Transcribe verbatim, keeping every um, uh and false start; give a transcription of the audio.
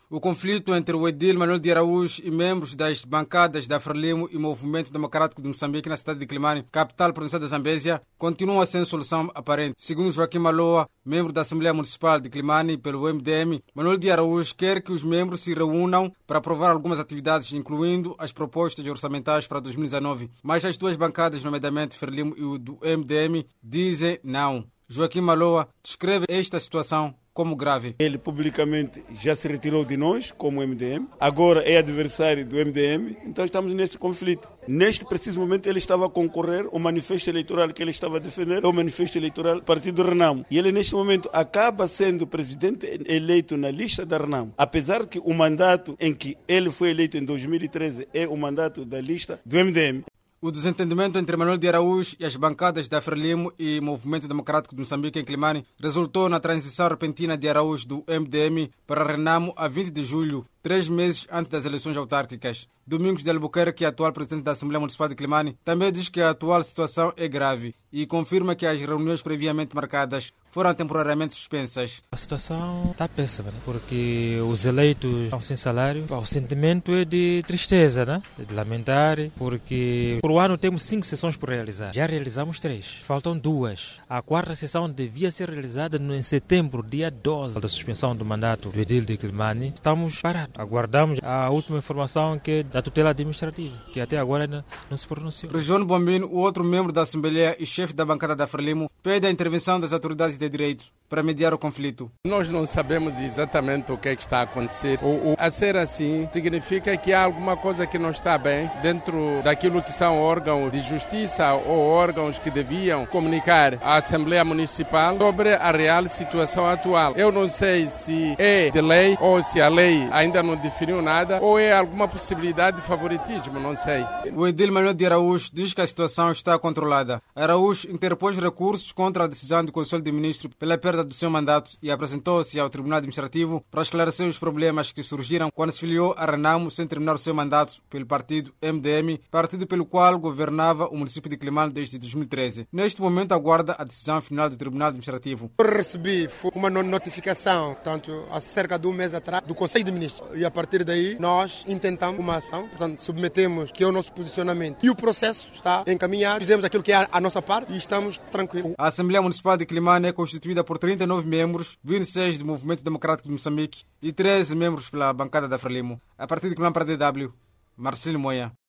O conflito entre o edil Manuel de Araújo e membros das bancadas da Frelimo e Movimento Democrático de Moçambique na cidade de Climane, capital provincial da Zambésia, continua sem solução aparente. Segundo Joaquim Maloa, membro da Assembleia Municipal de Climane pelo M D M, Manuel de Araújo quer que os membros se reúnam para aprovar algumas atividades, incluindo as propostas orçamentais para dois mil e dezenove. Mas as duas bancadas, nomeadamente Frelimo e o do M D M, dizem não. Joaquim Maloa descreve esta situação como grave. Ele publicamente já se retirou de nós, como M D M, agora é adversário do M D M, então estamos nesse conflito. Neste preciso momento ele estava a concorrer, o manifesto eleitoral que ele estava a defender é o manifesto eleitoral do Partido Renamo. E ele neste momento acaba sendo presidente eleito na lista da Renamo. Apesar que o mandato em que ele foi eleito em dois mil e treze é o mandato da lista do M D M. O desentendimento entre Manuel de Araújo e as bancadas da Frelimo e Movimento Democrático de Moçambique em Climane resultou na transição repentina de Araújo do M D M para Renamo a vinte de julho, três meses antes das eleições autárquicas. Domingos de Albuquerque, atual presidente da Assembleia Municipal de Climane, também diz que a atual situação é grave e confirma que as reuniões previamente marcadas foram temporariamente suspensas. A situação está péssima, né? Porque os eleitos estão sem salário. O sentimento é de tristeza, né? De lamentar, porque por ano temos cinco sessões por realizar. Já realizamos três, faltam duas. A quarta sessão devia ser realizada em setembro, dia doze, da suspensão do mandato do edil de Climane. Estamos parados. Aguardamos a última informação que é da tutela administrativa, que até agora ainda não se pronunciou. Região Bombino, o outro membro da Assembleia e chefe da bancada da Frelimo, pede a intervenção das autoridades de direito para mediar o conflito. Nós não sabemos exatamente o que é que está a acontecer. O, o, a ser assim significa que há alguma coisa que não está bem dentro daquilo que são órgãos de justiça ou órgãos que deviam comunicar à Assembleia Municipal sobre a real situação atual. Eu não sei se é de lei ou se a lei ainda não definiu nada ou é alguma possibilidade de favoritismo, não sei. O edil Manuel de Araújo diz que a situação está controlada. Araújo interpôs recursos contra a decisão do Conselho de Ministros pela perda do seu mandato e apresentou-se ao Tribunal Administrativo para esclarecer os problemas que surgiram quando se filiou a Renamo sem terminar o seu mandato pelo partido M D M, partido pelo qual governava o município de Climane desde dois mil e treze. Neste momento aguarda a decisão final do Tribunal Administrativo. Eu recebi uma notificação, portanto, há cerca de um mês atrás, do Conselho de Ministros. E a partir daí nós intentamos uma ação, portanto, submetemos que é o nosso posicionamento. E o processo está encaminhado, fizemos aquilo que é a nossa parte e estamos tranquilos. A Assembleia Municipal de Climane é constituída por trinta e nove membros, vinte e seis do Movimento Democrático de Moçambique e treze membros pela bancada da Frelimo. A partir de Climane para a D W, Marcelo Moia.